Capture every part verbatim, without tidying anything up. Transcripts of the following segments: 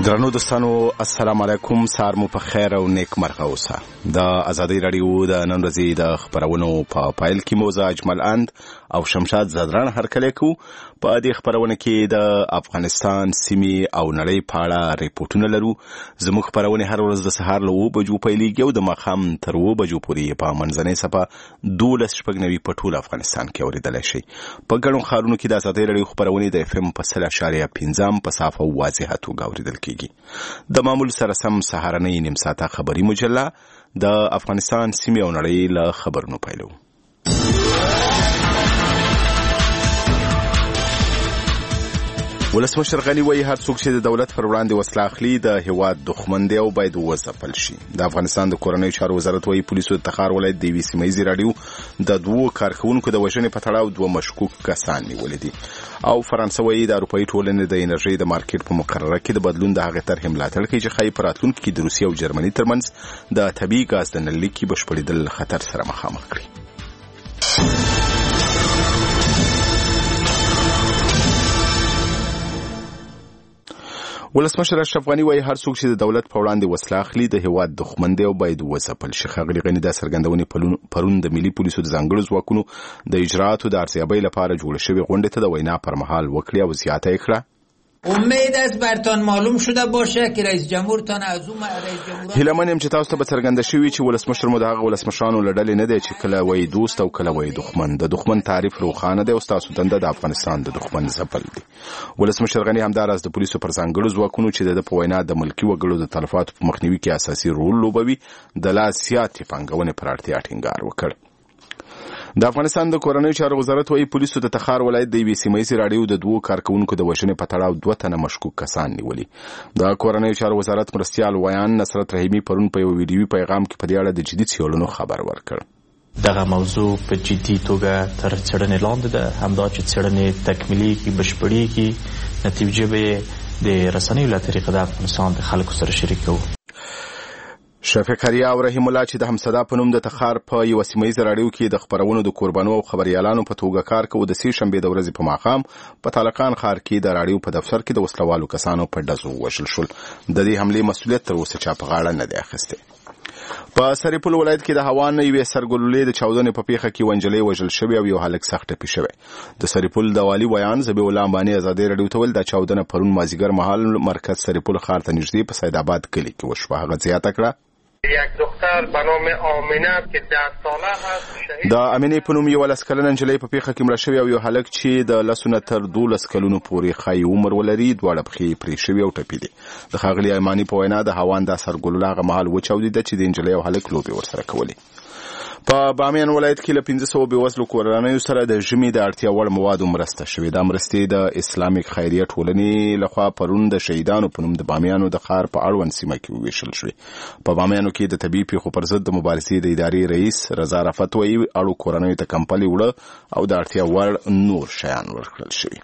درنو دوستانو السلام علیکم، سار مو په خیر او نیک مرغه اوسه. د ازادي رادیو د نن ورځې د خبرونو په پایل کې مو زه اجمل اند او شمشاد زدران هرکلی کو. په دې خبرونه کې د افغانستان سیمې او نړۍ په اړه ریپورتونه لرو. زموږ خبرونه هر ورځ د سهار له اوه بجو پیلېږي او د ماښام تر اوه بجو پورې په منځنۍ صفحه دولس شپږ نوي په ټول افغانستان کې اورېدلی شئ. په ګڼو ښارونو کې د ازادي رادیو خبرونې د اف ام په سل اشاریه پنځم په صافه واضحه توګه اورېدل کېږي. د معمول سره سم سهارنۍ نیم ساعته خبري مجله د افغانستان سیمې او نړۍ له خبرونو پیلو. ولسمشر غني وایي هر څوک چې د دولت پر وړاندې وسله اخلي د هیواد دښمن دی او باید وځپل شي. د افغانستان د کورنیو چارو وزارت وایي پولیسو د تخار ولایت د یوې سیمه ییزې راډیو د دوو کارکوونکو د وژنې په تړاو دوه مشکوک کسان نیولي دي. او فرانسه وایي د اروپایي ټولنې د انرژۍ د مارکیټ په مقرره کې د بدلون د هغې طرحې ملاتړ کوي چې ښایي په راتلونکي کې د روسیې او جرمني ترمنځ د طبیعي ګاز د نللیکې بشپړېدل له خطر سره مخامخ کړي. ولسمشر اشرف غني وایي هر څوک چې د دولت په وړاندې وسله اخلي د هیواد دښمن دی او باید وځپل شي. ښاغلي غني دا څرګندونې پرون د ملي پولیسو د ځانګړو ځواکونو د اجرااتو د ارزیابۍ لپاره جوړه شوې غونډې ته د وینا پر مهال وکړې او زیاته یې کړه. امید است برتان معلوم شده باشه که رئیس جمهورتان از اون رئیس جمهور هیله من یم چې تاسو ته به څرګنده شوي چې ولسمشر مو د هغه ولسمشرانو له ډلې نه دی چې کله وایي دوست او کله وایي دښمن. د دښمن تعریف روښانه دی او ستاسو دنده د افغانستان د دښمن ځپل دی. ولسمشر غني همداراز د پولیسو پر ځانګړو ځواکونو چې د په وینا د ملکي وګړو د تلفاتو په مخنیوي کې اساسي رول لوبوي د لا زیاتې پانګونې پر اړتیا ټینګار وکړ. د افغانستان د کورنیو چارو وزارت وایي پولیسو د تخار ولایت د یوې سیمه ییزې راډیو د دوو کارکوونکو د وژنې په تړاو دوه تنه مشکوک کسان نیولي. د کورنیو چارو وزارت مرستیال ویان نصرت رحیمي پرون په یو ویډیوي پیغام کې په دې اړه د جدي څېړنو خبر ورکړ. دغه موضوع په جدي توګه تر څېړنې لاندې ده، همدا چې څېړنې تکمیلېږي بشپړېږي نتیجه به د رسنیو له طریقې د افغانستان د خلکو سره شریکوو. شفیق کریا او رحیم الله چې د همصدا په نوم د تخار په یوه سیمه ییزه راډیو کې د خپرونو د قربانو او خبریالانو په توګه کار کوي، د سې شنبې د ورځې په ماښام په تالقان ښار کې د راډیو په دفتر کې د وسلوالو کسانو په ډزو ووژل شول. د دې حملې مسؤلیت تر اوسه چا په غاړه نه دی اخیستی. په سرپل ولایت کې د هوا نه یوې سرګلولې د چاودنې په پیښه کې یوه نجلۍ وژل شوې او یو هلک سخت ټپي شوی. د سرپل د والي ویان ذبیح الله امباني ازادي راډیو ته ویل دا چاودنه پرون مازدیګر مهال مرکز سرپل ښار ته نږدې په سیدآباد کلي کې وشوه. هغه زیاته کړه یک دختر به نام آمینه که ده ساله هست شهید. د امینې په نوم یوه لس کلنه نجلۍ په پیښه کې مړه شوې او یو هلک چې د لسو نه تر دولس کلونو پورې ښایي عمر ولري دواړه پښې پرې شوي او ټپي دي. د ښاغلي اماني په وینا د هوان دا سرګلوله هغه مهال وچاودېده چې د نجلۍ او هلک لوبې ورسره کولې. په بامیان ولایت کې له پنځه سوه بېوزلو کورنیو سره د ژمي د اړتیا وړ موادو مرسته شوې. دا مرستې د اسلامیک خیریه ټولنې لخوا پرون د شهیدانو په نوم د بامیانو د ښار په اړوند سیمه کې وویشل شوې. په بامیانو کې د طبیعي پیښو پر ضد د مبارزې د ادارې رئیس رضا رفت وایي اړو کورنیو ته کمپلې وړه او د اړتیا وړ نور شیان ورکړل شوي.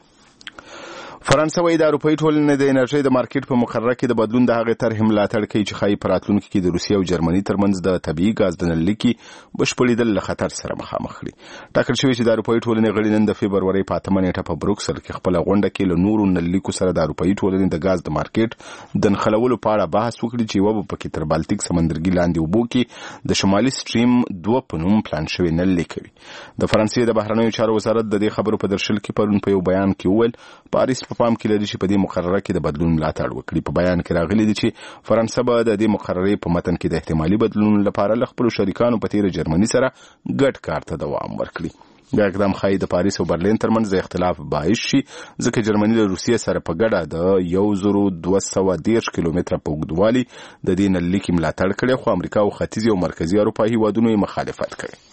فرانسه وایي د اروپایي ټولنې د انرژۍ د مارکیټ په مقرره کې د بدلون د هغې طرحې ملاتړ کوي چې ښایي په راتلونکي کې د روسیې او جرمني ترمنځ د طبیعي ګاز د نللیکې بشپړېدل له خطر سره مخامخ کړي. ټاکل شوي چې د اروپایي ټولنې غړي نن د فبرورۍ په اتمه نیټه په بروکسل کې خپله غونډه کې له نورو نللیکو سره د اروپایي ټولنې د ګاز د مارکیټ د نښلولو په اړه بحث وکړي چې یوه به پکې تر بالتیک سمندرګي لاندې اوبو کې د شمالي سټریم دوه په نوم پلان شوې نللیک کوي. د فرانسې د بهرنیو چارو وزارت د دې خبرو په درشل کې پرون په یو بیان کې وویل پاریس په پام کې لري چې په دې مقرره کې د بدلون ملاتړ وکړي. په بیان کې راغلي دي چې فرانسه به د دې مقررې په متن کې د احتمالي بدلون لپاره له خپلو شریکانو په تیره جرمني سره ګډ کار ته دوام ورکړي. دا اقدام ښایي د پاریس او برلین ترمنځ د اختلاف باعث شي ځکه جرمني له روسیې سره په ګډه د یو زرو دوه سوه دېرش کیلومتره په اوږدوالي د دې نللیکې ملاتړ کړی، خو امریکا او ختیځې او مرکزي اروپا هیوادونو یې مخالفت کړی.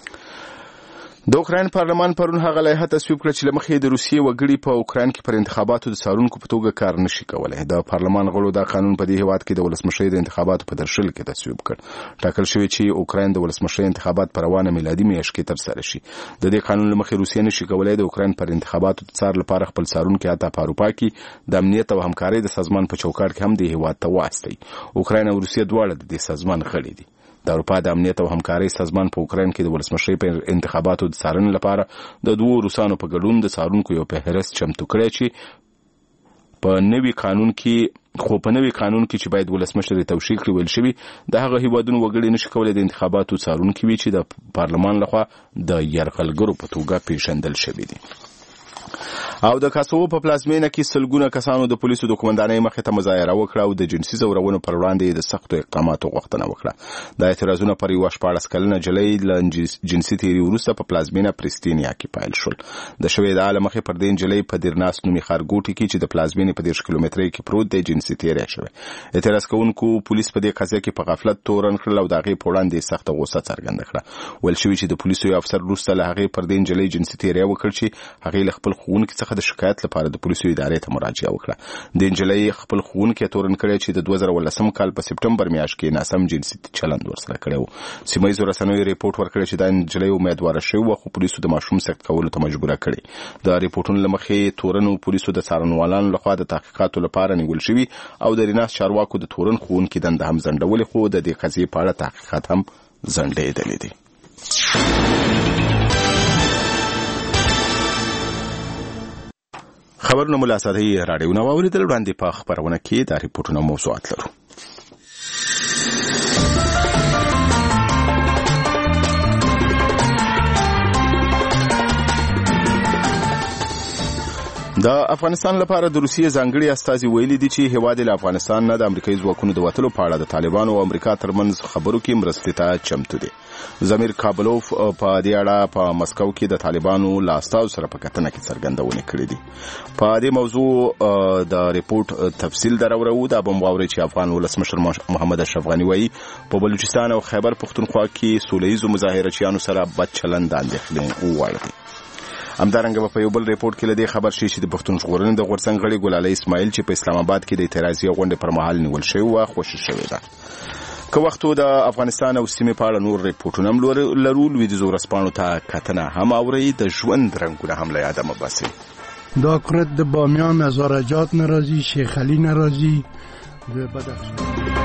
د اوکراین پارلمان پرون هغه لایحه تصویب کړه چې له مخې د روسیې وګړي په اوکراین کې پر انتخاباتو د څارونکو په توګه کار نشي کولی. د پارلمان غړو دا قانون په دې هیواد کې د ولسمشرۍ د انتخاباتو په درشل کې تصویب کړ. ټاکل شوی چې اوکراین د ولسمشرۍ انتخابات په روانه میلادي میاشت کې ترسره شي. د دې قانون له مخې روسیې نشي کولی د اوکراین پر انتخاباتو د څار لپاره خپل څارونکي حتی په اروپا کې د امنیت او همکارۍ د سازمان په چوکاټ کې هم د هیواد ته واستوي. اوکراین او روسیې دواړه د دې سازمان غړي دي. د اروپا د امنیت او همکارۍ سازمان په اوکراین کې د ولسمشرۍ په انتخاباتو د څارنې لپاره د دوو روسانو په ګډون د څارونکو یو فهرست چمتو کړی چې په نوي قانون کې خو په نوي قانون کې چې باید ولسمشر توشیح کړي ویل شوی د هغه هیوادونو وګړي نشي کولای د انتخاباتو څارونکي وي چې د پارلمان لخوا د یرغلګرو په توګه پیژندل شوی دي. او د کاسوو په پلازمینه کې سلګونه کسانو د پولیسو د قومندانۍ مخې ته مظاهره وکړه او د جنسي ځورونو پر وړاندې د سختو اقداماتو غوښتنه وکړه. د اعتراضونو پر یوه شپاړس کلنه نجلۍ له جنسي تیري وروسته په پلازمینه پرستینیا کې پیل شول. د شوې ادعا له مخې پر دې نجلۍ په دیرناس نومي ښارګوټي کې چې د پلازمینې په دېرش کیلومترۍ کې پروت دی جنسي تیری شوی. اعتراض کوونکو پولیس په دې قضیه کې په غفلت تورن کړل او د هغې په وړاندې سخته غوسه څرګنده کړه. ویل شوي چې د پولیسو یو افسر وروسته له هغې پر دې نجلۍ جنسي تیری وکړ چې هغې له خپل ښوونکي څخه د شکایت لپاره د پولیسو ادارې ته مراجعه وکړه. د نجلۍ خپل ښوونکي تورن کړی چې د دوه زره ولسم کال په سپټمبر میاشت کې ناسم جنسي چلند ورسره کړی و. سیمه ییزو رسنیو ریپورټ ورکړی چې دا نجلۍ امیدواره شوې وه خو پولیسو د ماشوم سخت کولو ته مجبوره کړې. د ریپورټونو له مخې تورنو پولیسو د څارنوالانو لخوا د تحقیقاتو لپاره نیول شوي او د ریناس چارواکو د تورن ښوونکي دنده هم ځنډولې خو د دې قضیې په اړه تحقیقات هم ځنډېدلي دي. خبرونه مو له اساسي راډیو نه واوریدل. وړاندې په خبرونه کې د ریپورټونو موضوعات لرو. د افغانستان لپاره د روسیې ځانګړي استازي ویلي دي چې هیواد له افغانستان نه د امریکایي ځواکونو د وتلو په اړه د طالبانو او امریکا ترمنځ خبرو کې مرستې ته چمتو دي. زمیر کابلوف په دې اړه په مسکو کې د طالبانو له استازو سره په کتنه کې څرګندونې کړې دي. په دې موضوع د ریپورت تفصیل درورو د بم واوري چې افغان ولسمشر محمد اشرف غنی وایي په بلوچستان او خیبر پختونخوا کې سولهییزو مظاهرچیانو سره بد چلند اندېښنې ووایي. همدارنګه په یو بل ریپورت کې لدې خبر شي چې د پښتون ژغورنې د غورځنګ غړي ګلالۍ اسماعیل چې په اسلام آباد کې د اعتراضي غونډې پر مهال نیول شوی و خوشي شوې ده. که وختو د افغانستان او سیمې په اړه نور ریپورټونه هم لرو. لویدیځو ورځپاڼو ته کتنه هم اورئ. د ژوند رنګونه هم له یاده مه باسئ. دا کرد د بامیان از آرجات ناراضی، شیخ علی ناراضی و بدخشان.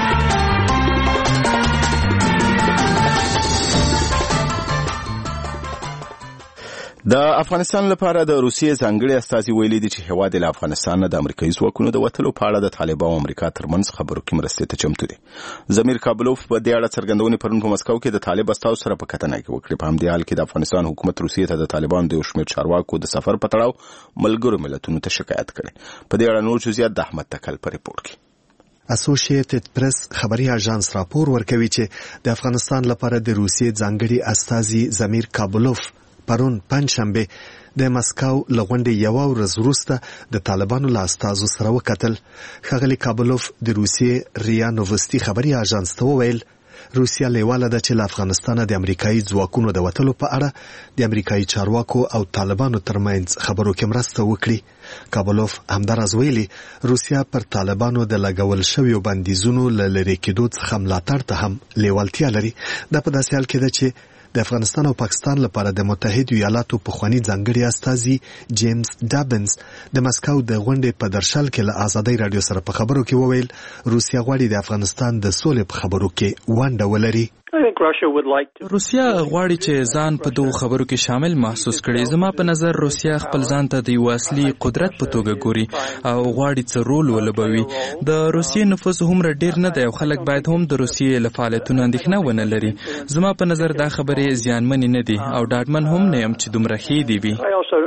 د افغانستان لپاره د روسیې ځانګړي استازي ویلي دي چې هیواد له افغانستان نه د امریکایي ځواکونو د وتلو په اړه د طالبانو او امریکا ترمنځ خبرو کې مرستې ته چمتو دي. زمیر کابلوف په دې اړه څرګندونې پرون په مسکو کې د طالب استازو سره په کتنه کې وکړې. په همدې حال کې د افغانستان حکومت روسیې ته د طالبانو د یو شمېر چارواکو د سفر په تړاو ملګرو ملتونو ته شکایت کړی. په دې اړه نور جزئیات د احمد تکل په ریپورت کې. اسوسییټډ پریس خبري اژانس راپور ورکوي چې د افغانستان لپاره د روسیې ځانګړي استازي زمیر کابلوف پرون پنځشنبه د مسکو لغونډې یو ورځ وروسته د طالبانو له استازو سره وکتل. ښاغلي کابلوف د روسیې ریا نووستي خبري اژانس ته وویل روسیا لیواله ده چې له افغانستانه د امریکایي ځواکونو د وتلو په اړه د امریکایي چارواکو او طالبانو ترمنځ خبرو کې مرسته وکړي. کابلوف همداراز ویلي روسیا پر طالبانو د لګول شویو بندیزونو له لرې کېدو څخه ملاتړ ته هم لیوالتیا لري. دا په داسې حال کې ده چې د افغانستان او پاکستان لپاره د متحده ایالاتو پخوانی ځانګړي استازي جیمز ډابنز د مسکو د غونډې په درشل کې له ازادۍ رادیو سره په خبرو کې وویل روسیا غواړي د افغانستان د سولې په خبرو کې ونډه ولري. روسیا غواړي چې ځان په دوه خبرو کې شامل محسوس کړي. زما په نظر روسیا خپل ځان ته د یو اصلي قدرت په توګه ګوري او غواړي چې رول ولوبوي. د روسیې نفوس هم ډیر نه دی او خلک باید هم د روسیې له فعالیتونو اندېښنه ونه لري. زما په نظر دا خبرې زیانمنې نه دي او ډاډمن هم نه یم چې دومره ښې دي وي.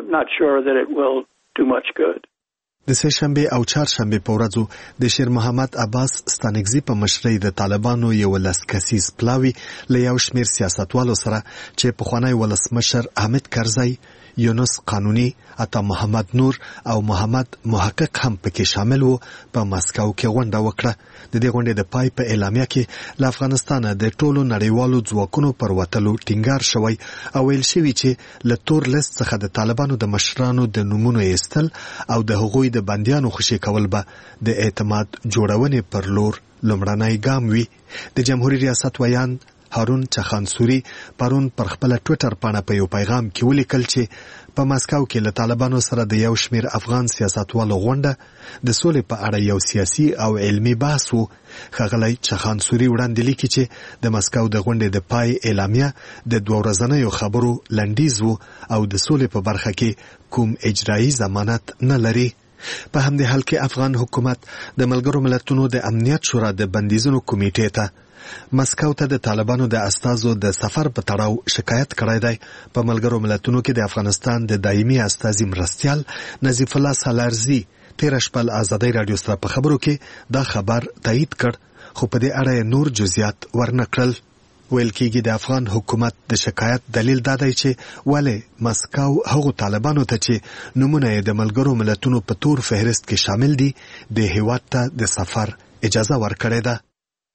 د سهشنبه او چهارشنبه په ورځو د شیر محمد عباس ستانکزي په مشرۍ د طالبانو یو لس کسیز پلاوی له یو شمېر سیاستوالو سره چې پخوانی ولسمشر حامد کرزی، یونس قانوني، عطا محمد نور او محمد محقق هم پکې شامل وو په مسکو کې غونډه وکړه. د دې غونډې د پای په اعلامیه کې له افغانستانه د ټولو نړیوالو ځواکونو پر وتلو ټینګار شوی او ویل شوی چې له تور لیست څخه د طالبانو د مشرانو د نومونو ایستل او د هغوی د بندیانو خوشي کول به د اعتماد جوړونې پر لور لومړنی ګام وي. د جمهوریت ریاست ویان هارون چخانسوري پرون پر خپل ټوئیټر باندې په یو پیغام کې ولیکل چې په مسکو کې له طالبانو سره د یو شمېر افغان سیاستوالو غونډه د سولې په اړه یو سیاسي او علمي بحث وو. ښاغلی چخانسوري وړاندې لیکي چې د مسکو د غونډې د پای اعلامیه د دوه ورځنیو خبرو لنډیز وو او د سولې په برخه کې کوم اجرایي ضمانت نه لري. په همدې حال کې افغان حکومت د ملګرو ملتونو د امنیت شورا د بندیزونو کمیټې ته مسکو ته د طالبانو د استازو د سفر په تړاو شکایت کړی دی. په ملګرو ملتونو کې د افغانستان د دایمي استازي مرستیال نظیف الله سالارزي تیر شپه آزادۍ رادیو سره په خبرو کې دا خبر تایید کړ، خو په دې اړه نور جزئیات ورنکړل. ویل کېږي د افغان حکومت د شکایت دلیل دا دی چې ولې مسکو هغو طالبانو ته چې نومونه یې د ملګرو ملتونو په تور فهرست کې شامل دي د هیواد ته د سفر اجازه ورکړې ده.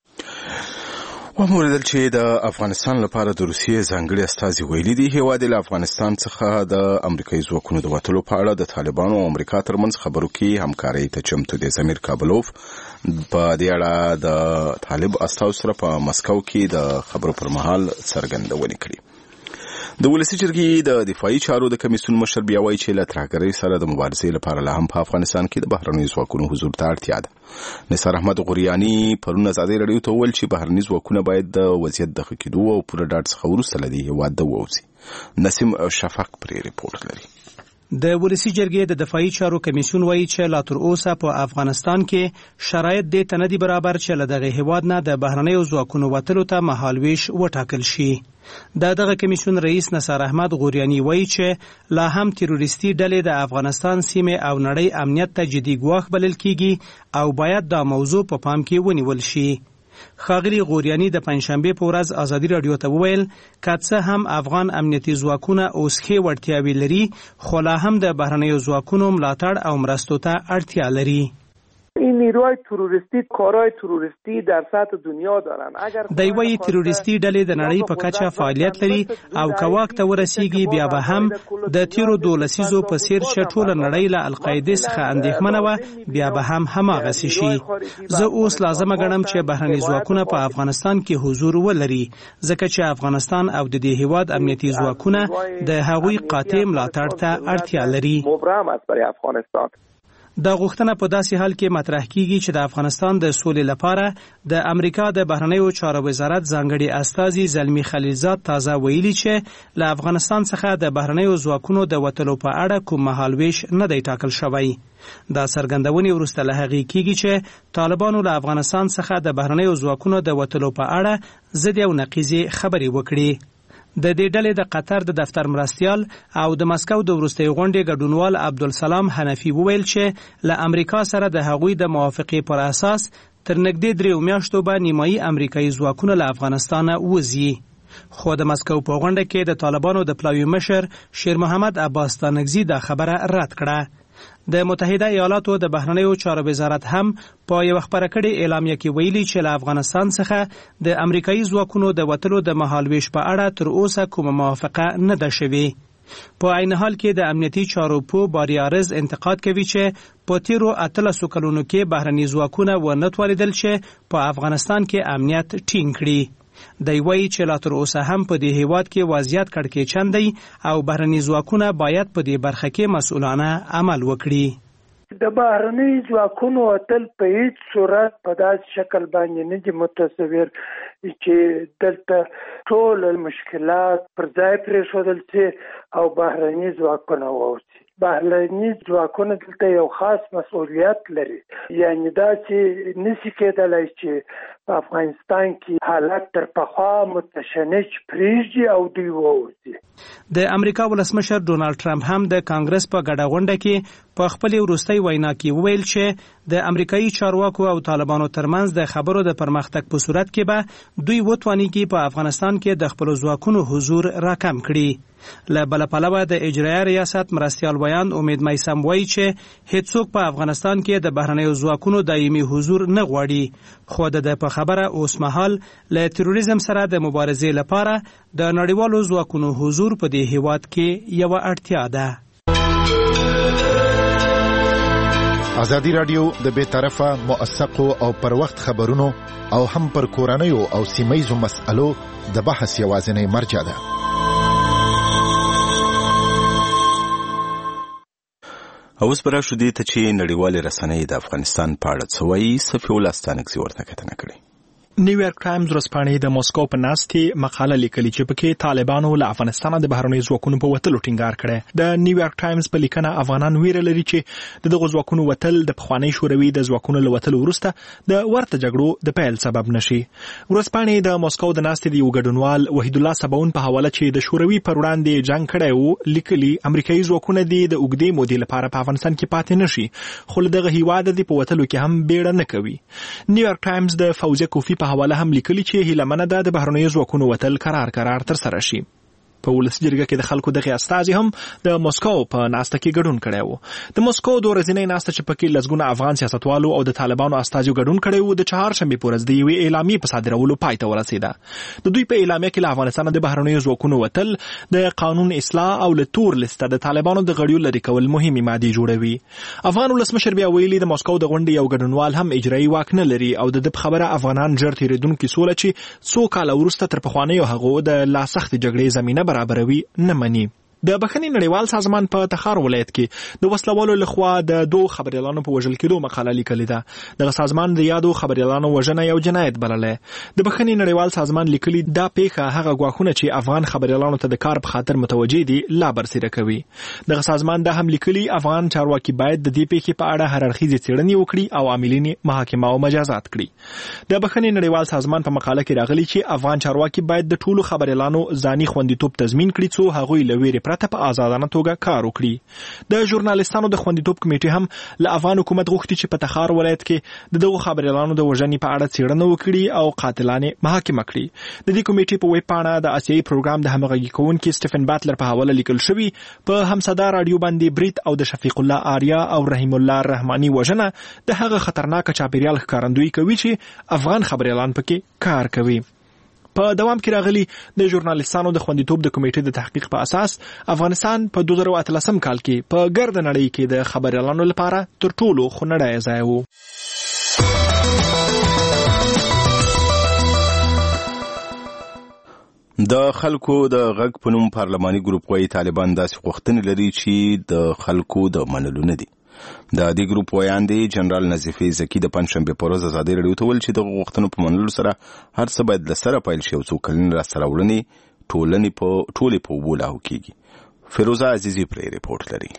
وموردل چې د افغانستان لپاره د روسیې ځانګړي استازي ویلي دي هیواد له افغانستان څخه د امریکایي ځواکونو د وتلو په اړه د طالبانو او امریکا ترمنځ خبرو کې همکاري ته چمتو دي. زمیر کابلوف په دې اړه د طالب استازو سره په مسکو کې د خبرو پر مهال څرګندونې کړې. د ولسی جرګې د دفاعي چارو د کمیسیون مشر بیا وایي چې له ترهګرۍ سره د مبارزې لپاره لا هم په افغانستان کې د بهرنیو ځواکونو حضور ته اړتیا ده. نثار احمد غوریاني پرون ازادۍ راډیو ته وویل چې بهرني ځواکونه باید د وضعیت د ښه کېدو او پوره ډاډ څخه وروسته له دې هېواد ته ووځي. نسیم شفق پرې ریپورټ لري. د ولسی جرګې د دفاعي چارو کمیسیون وایي چې لا تر اوسه په افغانستان کې شرایط دې ته نه دي برابر چې له دغه هیواد نه د بهرنیو ځواکونو وتلو ته مهالویش وټاکل شي. د دغه کمیسیون رئیس نثار احمد غوریاني وایي چې لا هم تروریستي ډلې د افغانستان سیمې او نړۍ امنیت ته جدي ګواښ بلل کیږي او باید دا موضوع په پام کې ونیول شي. ښاغلي غوریاني د پنځشنبه په ورځ ازادي راډیو ته وویل که څه هم افغان امنیتي ځواکونه اوس ښې وړتیاوې لري خو لا هم د بهرنیو ځواکونو ملاتړ او مرستو ته اړتیا لري. این نیروهای تروریستی کارهای تروریستی در سطح دنیا دارن. اگر دوی تروریستی ډلې د نړۍ په کچه فعالیت لري او کواک ته ورسیږي بیا به هم د تیرو دولسیزو په څیر چې ټوله نړۍ له القاعده څخه اندېښمنه وه بیا به هم هماغسې شي. زه اوس لازمه ګڼم چې بهرني ځواکونه په افغانستان کې حضور ولري ځکه چې افغانستان او د دې هیواد امنیتي ځواکونه د هغوی قاطع ملاتړ ته اړتیا لري. مبرم است برای افغانستان. دا غوښتنه په داسې حال کې مطرح کیږي چې د افغانستان د سولې لپاره د امریکا د بهرنیو چارو وزارت ځانګړي استازي زلمی خلیلزاد تازه ویلي چې له افغانستان څخه د بهرنیو ځواکونو د وتلو په اړه کوم مهالویش نه دی ټاکل شوی. دا څرګندونې وروسته له هغې کیږي چې طالبانو له افغانستان څخه د بهرنیو ځواکونو د وتلو په اړه ضد او نقیضې خبرې وکړي. د دې ډلې د قطر د دفتر مرستیال او د مسکو د وروستۍ غونډې ګډونوال عبدالسلام حنفي وویل چې له امریکا سره د هغوی د موافقې پر اساس تر نږدې درېو میاشتو به نیمایي امریکایي ځواکونه له افغانستانه وځي. خو د مسکو په غونډه کې د طالبانو د پلاوي مشر شیر محمد عباس ستانکزي دا خبره رد کړه. د متحده ایالاتو د بهرنیو چارو وزارت هم په یو خبره کړي اعلامیه کې ویلي چې له افغانستان څخه د امریکایي ځواکونو د وتلو د مهالویش په اړه تر اوسه کومه موافقه نه ده شوې. په عین حال کې د امنیتي چارو پو باریارز انتقاد کوي چې په تیرو اتلسو کلونو کې بهرني ځواکونه ونه توانیدل چې په افغانستان کې امنیت ټینګ کړي. دی وایي چې لا تر اوسه هم په دې هیواد کې وضعیت کړکېچن دی او بهرني ځواکونه باید په دې برخه کې مسؤلانه عمل وکړي. د بهرني ځواکونو وتل په هیڅ صورت په داسې شکل باندې نه دي متصور چې دلته ټول مشکلات پر ځای پرېښودل شي او بهرني ځواکونه ووځي. بهرني ځواکونه دلته یو خاص مسؤلیت لري، یعنی دا چې نشي کېدلی چې په افغانستان کې حالت تر پخوا متشنج پرېږدي او دوی ووځي. د امریکا ولسمشر ډونالډ ټرمپ هم د کانګرس په ګډه غونډه کې په خپلې وروستۍ وینا کې وویل چې د امریکایي چارواکو او طالبانو ترمنځ د خبرو د پرمختګ په صورت کې به دوی وتوانیږي په افغانستان کې د خپلو ځواکونو حضور راکم کړي. له بل پلوه د اجرایه ریاست مرستیال ویاند امید میثم وایي چې هیڅوک په افغانستان کې د بهرنیو ځواکونو دایمي حضور نه غواړي، خو د په خبره اوس مهال له تروریزم سره د مبارزې لپاره د نړیوالو ځواکونو حضور په دې هیواد کې یو اړتیا ده. ازادي راډیو د بې طرفه موثقو او پر وخت خبرونو او هم پر کورنیو او سیمه‌یزو مسألو د بحث یوازینی مرجع ده. اوس برا شو دې ته چې نړیوالې رسنۍ د افغانستان په اړه څه وایي. صفي الله ستانکزي ورته کتنه کړې. نیویارک ټایمز ورځپاڼې د موسکو په ناستې مقاله لیکلې چې پکې طالبانو له افغانستان د بهرنیو ځواکونو په وتلو ټینګار کړی. د نیویارک ټایمز په لیکنه افغانان ویره لري چې د دغو ځواکونو وتل د پخواني شوروي د ځواکونو له وتلو وروسته د ورته جګړو د پیل سبب نشي. ورځپاڼې د موسکو د ناستې د یو ګډونوال وحید الله سباون په حواله چې د شوروي پر وړاندې جنگ کړی و لیکلي امریکایي ځواکونه دي د اوږدې مودې لپاره په افغانستان کې پاتې نشي، خو له دغه هیواده دي په وتلو کې هم بیړه نه کوي. نیویارک ټایمز د فوزیه کوفی په حواله هم لیکلي چې هیله منه ده د بهرنیو ځواکونو وتل قرار قرار تر سره شي. په ولسي جرګه کې د خلکو دغه استازي هم د موسکو په ناسته کې ګډون کړی و. د موسکو د ورځنۍ ناسته چې پکې لسګونه افغان سیاستوالو او د طالبانو استازي ګډون کړی و د چهارشنبې په ورځ د یوې اعلامیې په صادرولو پای ته ورسېده. د دوی په اعلامیه کې له افغانستان د بهرنیو ځواکونو وتل د قانون اصلاح او له تور لیسته د طالبانو د غړیو لرې کول مهمې مادې جوړوي. افغان ولسمشر بیا ویلي د موسکو د غونډې یو ګډونوال هم اجرایي واک نه لري او د ده خبره افغانان ژر تېرېدونکې سوله چې څو کاله وروسته تر پخوانیو هغو د لا سختې جګړې زمینه برابروي نه مني. د بخښنې نړیوال سازمان په تخار ولایت کې د وسلوالو لخوا د دوه خبریالانو په وژل کېدو مقاله لیکلې ده. دغه سازمان د یادو خبریالانو وژنه یو جنایت بللی. د بخښنې نړیوال سازمان لیکلي دا پیښه هغه ګواښونه چې افغان خبریالانو ته د کار په خاطر متوجه دي لا برسېره کوي. دغه سازمان دا هم لیکلي افغان چارواکي باید د دې پیښې په اړه هر اړخیزې څېړنې وکړي او عاملین محاکمه او مجازات کړي. د بخښنې نړیوال سازمان په مقاله کې راغلي چې افغان چارواکي باید د ټولو خبریالانو ځاني خوندیتوب تضمین کړي څو هغوی له ویرې پرته په آزادانه توګه کار وکړي. د ژورنالیستانو د خوندیتوب کمیټې هم له افغان حکومت غوښتي چې په تخار ولایت کې د دغو خبریالانو د وژنې په اړه څېړنه وکړي او قاتلانې محاکمه کړي. د دې کمیټې په ویب پاڼه د آسیایي پروګرام د همغږي کوونکي سټیفن باتلر په حواله لیکل شوي په همصدا راډیو باندې برید او د شفیق الله آریا او رحیم الله رحماني وژنه د هغه خطرناک چاپیریال ښکارندویي کوي چې افغان خبریالان پکې کار کوي. په دوام کې راغلي د ژورنالیستانو د خوندیتوب د کمیټې د تحقیق په اساس افغانستان په دوه زره اتلسم کال کې په ګرد نړۍ کې د خبریالانو لپاره تر ټولو خونړی ځای و. د خلکو د غږ په نوم پارلماني ګروپ وايي طالبان داسې غوښتنې لري چې د خلکو د منلو نه دي. د دې ګروپ ویاندې جنرال نظیفه زکی د پنځشنبې په ورځ ازادي راډیو ته ویل چې د غوښتنو په منلو سره هر څه باید له سره پیل شي او څو کلنې راسره وړنې ټولنې په ټولې په اوبو لاهو کېږي. فیروزه عزیزي پرې رپورټ لري.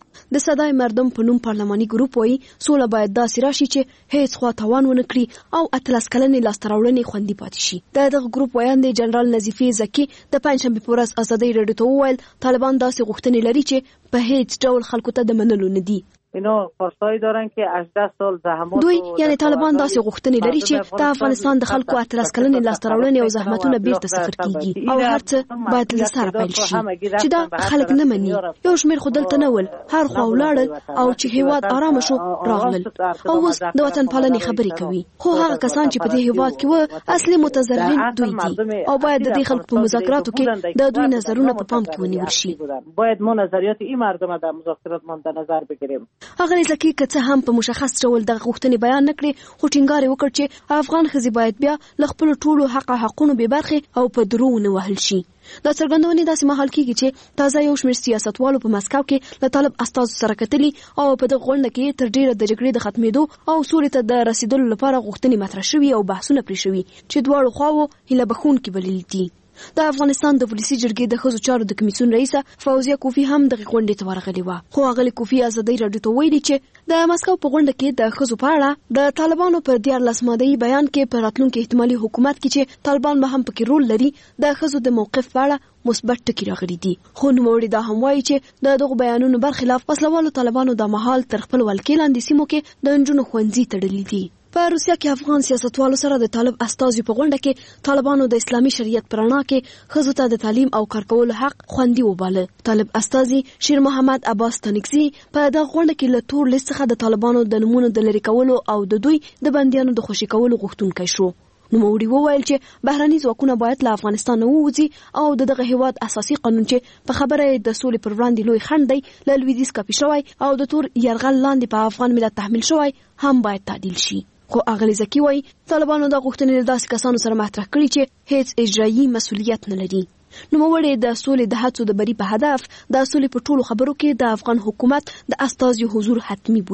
د صدای مردم په نوم پارلماني ګروپ وایي سوله باید داسې راشي چې هیڅ خوا تاوان ونه کړي او اتلس کلنې لاسته راوړنې خوندي پاتې شي. د دغه ګروپ ویاندې جنرال نظیفه زکی د پنځشنبې په ورځ ازادي راډیو ته وویل طالبان داسې غوښتنې لري چې په هیڅ ډول خلکو ته د منلو نه دي. اینا خواستایی دارن که هجده سال زحمات دوی یعنی طالبان داسې غوښتنې لري چې د افغانستان د خلکو اتلس کلنې لاسته راوړنې او زحمتونه بیرته صفر کیږي او هر څه باید له سره پیل شي چې دا خلک نه مني. یو شمېر خو دلته نه ول، هر خوا ولاړل او چې هیواد آرام شو راغلل او اوس د وطن پالنې خبرې کوي. خو هغه کسان چې په دې هیواد کې و اصلي متضررین دوی دي او باید د دې خلکو په مذاکراتو کې د دوی نظرونه په پام کې ونیول شي. باید ما نظریات این مردم در مذاکرات مد نظر بگیریم. هغه زکی که څه هم په مشخص ډول دغه غوښتنې بیان نکړي خو ټینګار یې وکړ چې افغان ښځې باید بیا له خپلو ټولو حق حقونو بې برخې او په درو ونه وهل شي. دا څرګندونې داسې مهال کېږي چې تازه یو شمېر سیاستوالو په مسکو کې له طالب استازو سره کتلي او په دغه غونډه کې تر ډیره د جګړې د ختمېدو او سولې ته د رسیدلو لپاره غوښتنې مطرح شوي او بحثونه پرې شوي چې دواړو خواوو هیله بښونکي بللي دي. د افغانستان د ولسي جرګې د ښځو چارو د کمیسیون رئیسه فوزیه کوفی هم دغه غونډې ته ورغلې وه. خو هغه کوفی ازادي راډیو ته ویلي چې د مسکو په غونډه کې د ښځو په اړه د طالبانو په دیارلس ماده‌ای بیان کې په راتلونکي احتمالي حکومت کې چې طالبان به هم پکې رول لري د ښځو د موقف په اړه مثبت ټکي راغلي دي. خو نوموړي دا هم وایي چې د دغو بیانونو برخلاف وسلوالو طالبانو د مهال تر خپل ولکې لاندې سیمو کې د نجونو ښوونځي تړلي دي. په روسیا کې افغان سیاستوالو سره د طالب استازي په غونډه کې طالبانو د اسلامي شریعت پر رڼا کې ښځو ته د تعلیم او کار کولو حق خوندي وباله. طالب استازي شیر محمد عباس تنکزي په دغه غونډه کې له تور لیست څخه د طالبانو د نمونه د لرې کولو او د دوی د بندیانو د خوشي کولو غوښتونکی شو. نوموړي وویل چې بهرني ځواکونه باید له افغانستان ووځي او د دغه هیواد اساسي قانون چې په خبره د سولې پر وړاندې لوی خنډ دی له لویدیځ کاپي شوی او د تور یرغل لاندې په افغان ملت تحمیل شوی هم باید تعدیل شي. خو اغلی زکی وای طالبانو د غوښتنې داسې کسانو سره مطرح کړي چې هیڅ اجرایي مسولیت نه لري. نوموړي د سولې د هڅو د بری په هدف د سولې په ټولو خبرو کې د افغان حکومت د استازي حضور حتمی بولی.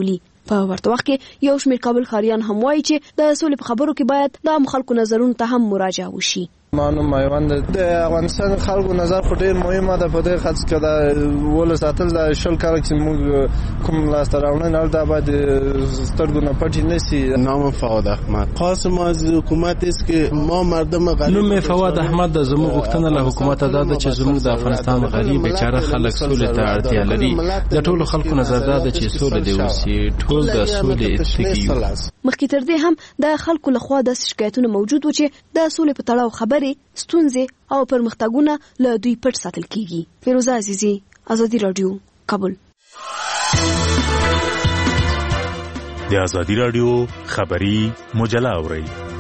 په ورته وخت کې یو شمېر کابل ښاریان هم وایي چې د سولې په خبرو کې باید د عام خلکو نظرونو ته هم مراجعه وشي. مانو مایوند د افغانستان خلکو نظر خو ډیر مهمه ده په دې خاطر چې دا ول ساتل د شل کال چې موږ کوم لاسته راوړنه نه ده باید سترګو نه پټ نه سي. نام فواد احمد خاصم از حکومت است که ما مردم غریب. نوم فواد احمد د زموږ غوښتنه له حکومت ده چې زموږ د افغانستان غریب بیچاره خلک سولې ته اړتیا لري. د ټولو خلکو نظر ده چې سولې دی اوسي ټول د سولې اتفاقي. مخکې تر دې هم د خلکو لخوا د شکایتونو موجود و چې د سولې په تړاو خبرې ستونزې او پرمختګونه له دوی پټ ساتل کیږي. فیروزه عزیزی، آزادی رادیو، کابل. د آزادی رادیو خبری مجله اورئ.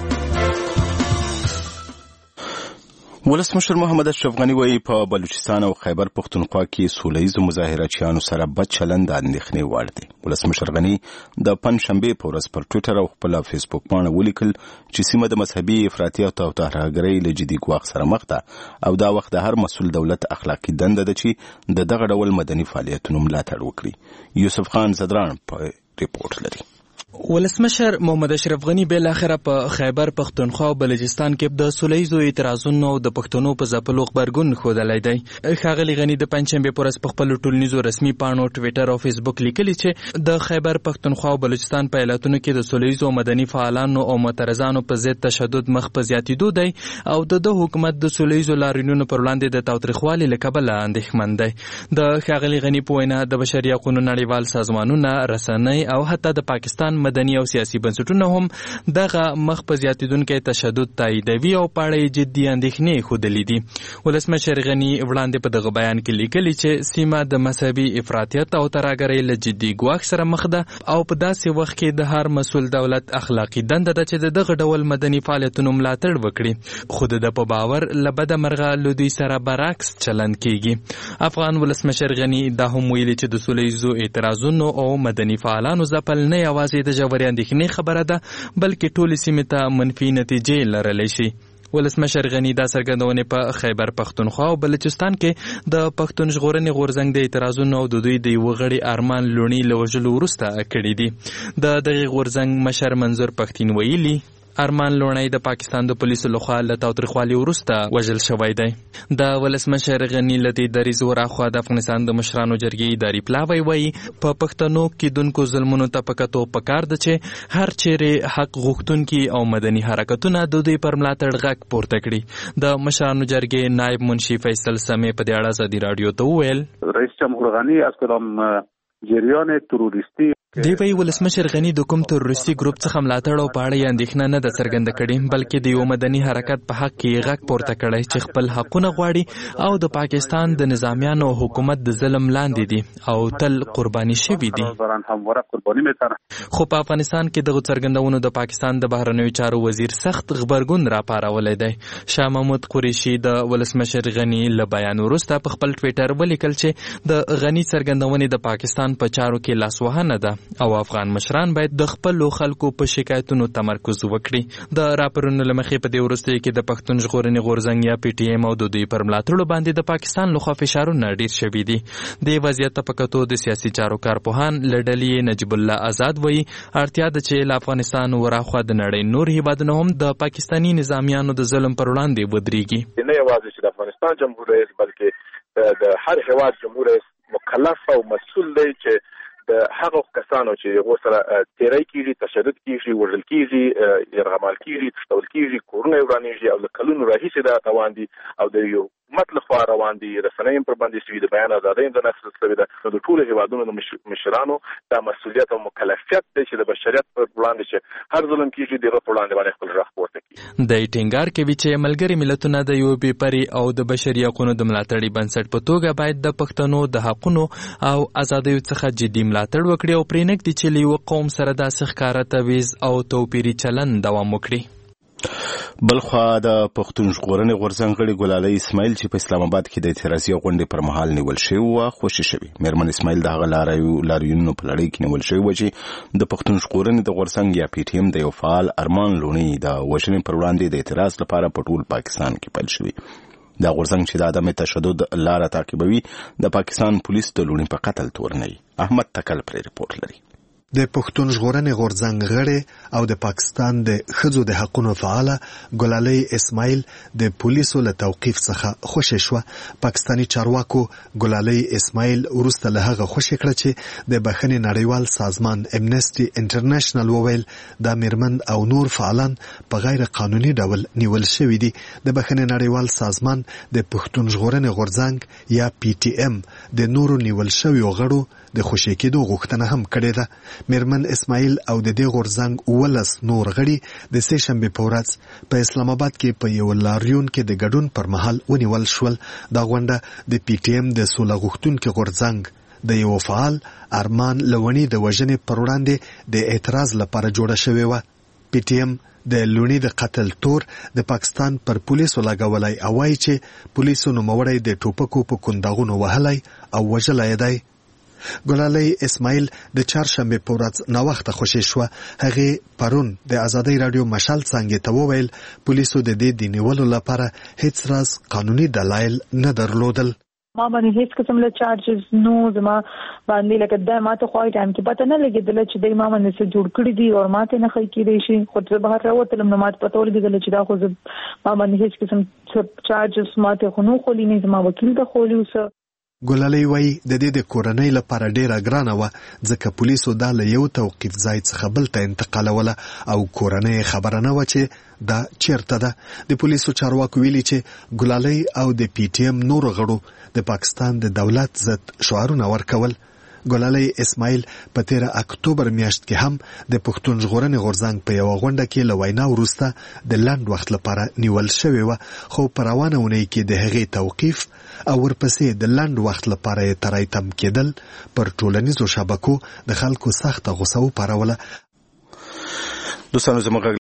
ولسمشر محمد اشرف غنی وایي په بلوچستان او خیبر پښتونخوا کې سوله ییزو مظاهرچیانو سره بد چلند د اندېښنې وړ دی. ولسمشر غنی د پنجشنبې په ورځ پر ټویټر او خپل فیسبوک باندې ولیکل چې سیمه د مذهبي افراطیت او ترهګرۍ له جدي ګواښ سره مخ ده او دا وخت د هر مسؤل دولت اخلاقي دنده ده چې د دغه ډول مدني فعالیتونو ملاتړ وکړي. یوسف خان زدران په ریپورت لري. ولسمشر محمد اشرف غنی بل اخره په خیبر پښتونخوا او بلوچستان کې د سولهیزو اعتراضونو او د پښتنو په ځپلو خبرګون ښودلی دی. ښاغلي غنی د پنجشنبې په ورځ په خپلو ټولنیزو رسمي پاڼو ټویټر او فیسبوک لیکلي چې د خیبر پښتونخوا او بلوچستان په ایالتونو کې د سولهیزو مدني فعالانو او معترضانو په ضد تشدد مخ په زیاتېدو دی او د د حکومت د سولهیزو لاریونونو پر وړاندې د تاوتریخوالي له کبله اندېښمن دی. د ښاغلي غنی په وینا د بشري حقوقو نړیوال سازمانونه، رسنۍ او حتی د پاکستان مدني او سیاسي بنسټونه هم دغه مخ په زیاتېدونکي تشدد تاییدوي او په اړه یې جدي اندېښنې ښودلې دي. ولسمشر غني وړاندې په دغه بیان کې لیکلي چې سیمه د مذهبي افراطیت او ترهګرۍ له جدي ګواښ سره مخ ده او په داسې وخت کې د هر مسؤل دولت اخلاقي دنده ده چې د دغه ډول مدني فعالیتونو ملاتړ وکړي. خو د په باور له بده مرغه له دوی سره برعکس چلند کیږي. افغان ولسمشر غني دا هم ویلي چې د سولهییزو اعتراضونو او مدني فعالانو ځپل نه یوازې د ژورې اندېښنې خبره ده بلکې ټولې سیمې ته منفي نتیجې لرلی شي. ولسمشر غنی دا څرګندونې په خیبر پښتونخوا او بلوچستان کې د پښتون ژغورنې غورځنګ د اعتراضونو او د دوی د یوه غړي ارمان لوڼي له وژلو وروسته کړي دي. د دغې غورځنګ مشر منظور پښتین ویلي ارمان لوڼی د پاکستان د پولیسو لخوا له تاوتریخوالي وروسته وژل شوی دی. د ولسمشر غني له دې دریځ وراخوا د افغانستان د مشرانو جرګې اداري پلاوی وایي په پښتنو کیدونکو ظلمونو ته په کتو پکار ده چې هر چیرې حق غوښتونکي او مدني حرکتونه د دوی پر ملاتړ غږ پورته کړي. د مشرانو جرګې نائب منشي فیصل سمې په دې اړه ازادي راډیو ته وویل رئیس جمهور غنی از کدام جریان تروریستی دی وی ولسمشر غنی د کوم تروریستي ګروپ څخه ملاتړ او په اړه یې اندېښنه نه ده څرګنده کړې بلکې د یو مدني حرکت په حق کې غږ پورته کړی چې خپل حقونه غواړي او د پاکستان د نظامیانو حکومت د ظلم لاندې دي او تل قرباني شوي دي. خو په افغانستان کې دغه څرګندونو د پاکستان د بهرنیو چارو وزیر سخت غبرګون راپارولی دی. شاه محمود قریشي د ولسمشر غنی له بیان وروسته په خپل ټویټر ولیکل چې د غنی څرګندونې د پاکستان په چارو کې لاسوهنه ده او افغان مشران باید د خپلو خلکو په شکایتونو تمرکز وکړي. د راپورونو له مخې په دې وروستیو کې د پښتون ژغورنې غورځنګ یا پی ټي ایم او د دوی پر ملاتړو باندې د پاکستان لخوا فشارونه ډیر شوي دي. د وضعیت په کتو د سیاسي چارو کارپوهان له ډلې نجیب الله آزاد وایي اړتیا ده چې له افغانستان وراخوا د نړۍ نور هیوادونه هم د پاکستاني نظامیانو د ظلم پر وړاندې ودرېږي. نه یوازې چې د افغانستان جمهور رئیس بلکې د هر هیواد جمهور رئیس مکلف او مسؤل دی چې د هغه کسانو چې هغه سره تیری کیږي، تشدد کیږي، وژل کیږي، یرغمال کیږي، تښتول کیږي، کورونه ورانیږي او له کلونو راهیسې دا روان دي او د یو حکومت لخوا روان دي. رسنۍ پر باندې شوي د بیان ازادۍ د نقض شوې ده. نو د ټولو هیوادونو د مشرانو دا مسؤلیت او مکلفیت دی چې د بشریت پر وړاندې چې هر ظلم کیږي دغه پر وړاندې باندې خپل غږ پورته کړي. د ټینګار کوي چې ملګري ملتونه د یو بې پرې او د بشري حقوقو د ملاتړي بنسټ په توګه باید د پښتنو د حقوقو او ازادیو څخه جدي ملاتړ وکړي او پرېنږدي چې له یو قوم سره داسې ښکاره تبعیض او توپیري چلند دوام وکړي. بلخوا د پښتون ژغورنې غورځنګ غړي ګلالۍ اسماعیل چې په اسلام آباد کې د اعتراضي غونډې پر مهال نیول شوی و خوشي شوی. میرمن اسماعیل د هغه لاریونونو په لړۍ کې نیول شوی و چې د پښتون ژغورنې د غورځنګ یا پی ټي ایم د یو فعال ارمان لوڼي د وژنې پر وړاندې د اعتراض لپاره په ټول پاکستان کې پیل شوی. دا غورځنګ چې د عدم تشدد لاره تعقیبوي د پاکستان پولیس د لوڼي په قتل تور نه وي. احمد تکل پر ریپورت لري. د پښتون ژغورنې غورځنګ غړی او د پاکستان د ښځو د حقوقو فعاله ګلالۍ اسماعیل د پولیسو له توقیف څخه خوشې شوه. پاکستاني چارواکو ګلالۍ اسماعیل وروسته له هغه خوشې کړه چې د بخښنې نړیوال سازمان امنسټي انټرنیشنل وویل دا میرمن او نور فعالان په غیر قانوني ډول نیول شوي دي. د بخښنې نړیوال سازمان د پښتون ژغورنې غورځنګ یا پی ټي ایم د نورو نیول شویو غړو د خوشې کېدو غوښتنه هم کړې ده. میرمن اسماعیل او د دې غورځنګ اوولس نور غړي د سې شنبې په ورځ په اسلام آباد کې په یو لاریون کې د ګډون پر مهال ونیول شول. دا غونډه د پی ټي ایم د سوله غوښتونکي غورځنګ د یو فعال ارمان لونی د وژنې پر وړاندې د اعتراض لپاره جوړه شوې وه. پی ټي ایم د لونی د قتل تور د پاکستان پر پولیسو لګولای او وایي چې پولیسو نوموړی د ټوپکو په کنداغونو وهلی او وژلی دی. ګلالۍ اسماعیل د چهارشنبې په ورځ ناوخته خوشې شوه. هغې پرون د ازادۍ راډیو مشال څانګې ته وویل پولیسو د دې د نیولو لپاره هیڅ راز قانوني دلایل نه درلودل. ما باندې هیڅ قسم له چارجز نو زما باندې لکه دا ماته خو ټایم کې پته نه لګېدله چې دوی ما باندې څه جوړ کړي دي او ماته نه ښه کېدی شي. خو زه بهر راوتلم نو ماته پته ولګېدله چې دا خو زه ما باندې هیڅ قسم چارجز ماته خو نو خولي نه زما وکیل ته خولي اوسه. ګلالۍ وایي د دې د کورنۍ لپاره ډیره ګرانه وه ځکه پولیسو دا له یو توقیف ځای څخه بل ته انتقالوله او کورنۍ خبره نه وه چې دا چیرته ده. د پولیسو چارواکو ویلي چې ګلالۍ او د پی ټي ایم نورو غړو د پاکستان د دولت ضد شعارونه ورکول. ګلالۍ اسماعیل په تیره اکتوبر میاشت کې هم د پښتون ژغورنې غورځنګ په یوه غونډه کې له وینا وروسته د لنډ وخت لپاره نیول شوې وه، خو په روانه اونۍ کې د هغې توقیف او ورپسې د لنډ وخت لپاره یې ترای تم کېدل پر ټولنیزو شبکو د خلکو سخته غوسه وپاروله. دوستانو زموږ